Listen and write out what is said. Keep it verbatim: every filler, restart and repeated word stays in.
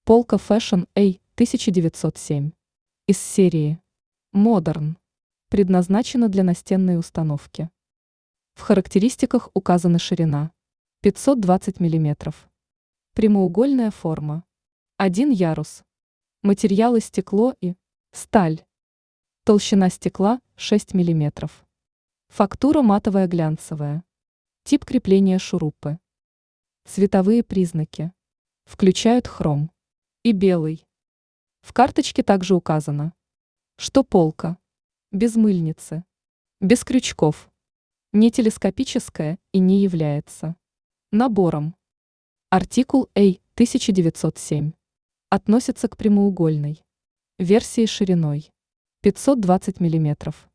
Полка Fashion A тысяча девятьсот семь. Из серии Modern. Предназначена для настенной установки. В характеристиках указана ширина пятьсот двадцать миллиметров. Прямоугольная форма. Один ярус. Материалы стекло и сталь. Толщина стекла шесть миллиметров. Фактура матовая глянцевая. Тип крепления шурупы. Цветовые признаки. Включают хром и белый. В карточке также указано, что полка без мыльницы, без крючков, не телескопическая и не является набором. Артикул A тысяча девятьсот семь относится к прямоугольной версии шириной пятьсот двадцать миллиметров.